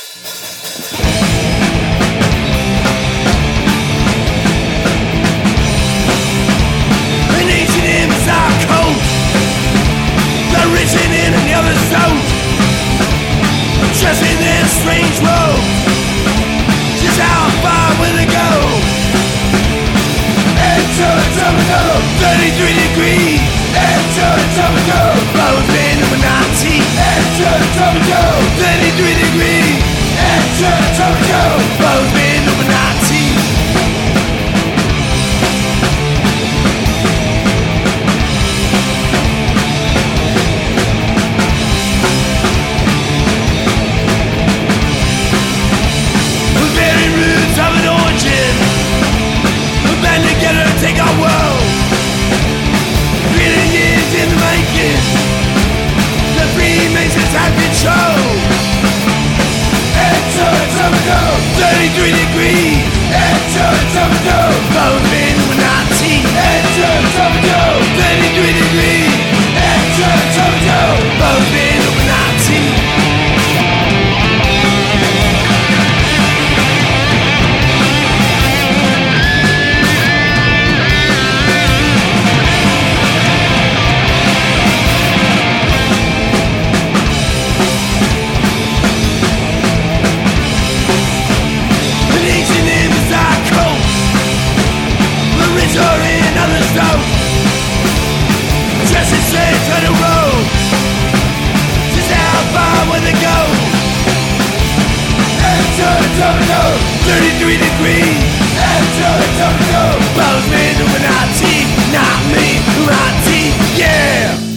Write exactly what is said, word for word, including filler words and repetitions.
An ancient hymns are cold, the risen in and the others don't. Just in their strange road, just how far will they go? Enter a terminal, thirty-three degrees. Enter a terminal, both men Illuminati. Enter a terminal, thirty-three degrees. Enter a terminal, both men Illuminati. Take our world, billion years in the making. The Freemasons have control. Enter a terminal, thirty-three degrees. Enter a terminal, both men Illuminati. Enter a terminal, thirty-three degrees. Enter a terminal, both men Illuminati. Just as straight to the road, just how far will they go? Enter the terminal, thirty-three degrees. Enter the terminal, both men Illuminati, not me, Illuminati, yeah.